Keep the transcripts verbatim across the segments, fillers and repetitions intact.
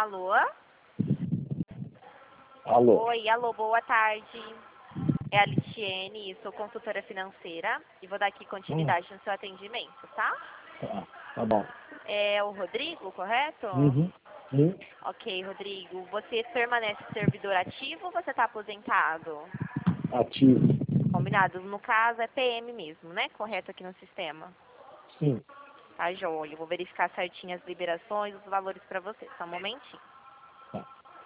Alô? Alô? Oi, alô, boa tarde. É a Litiene, sou consultora financeira e vou dar aqui Hum, continuidade no seu atendimento, tá? tá, tá bom. É o Rodrigo, correto? Uhum. Sim, Ok, Rodrigo. Você permanece servidor ativo ou você está aposentado? ativo. Combinado. No caso é P M mesmo, né? Correto aqui no sistema. Sim. Tá, joia. Eu vou verificar certinho as liberações, os valores para você. Só um momentinho. Tá.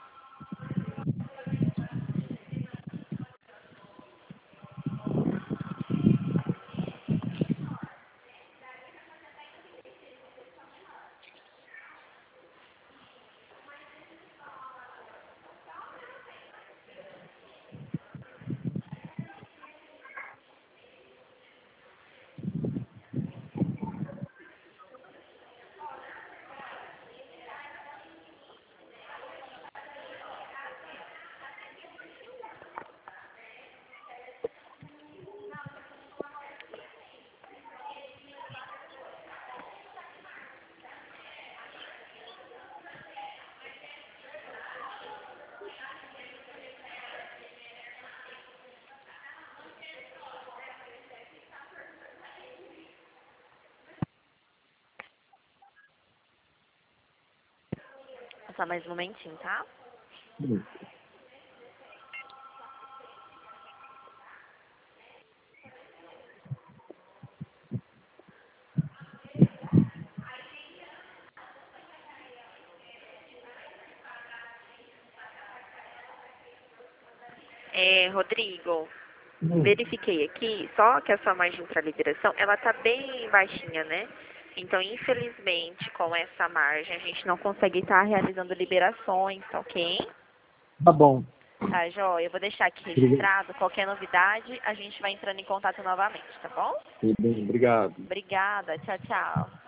Só mais um momentinho, tá? Hum. É, Rodrigo, Hum. verifiquei aqui, só que a sua margem para liberação, ela tá bem baixinha, né? Então, infelizmente, com essa margem, a gente não consegue estar realizando liberações, tá ok? Tá bom. Tá, joia? Eu vou deixar aqui Tudo registrado. Qualquer novidade, a gente vai entrando em contato novamente, tá bom? bem. Obrigado. Obrigada. Tchau, tchau.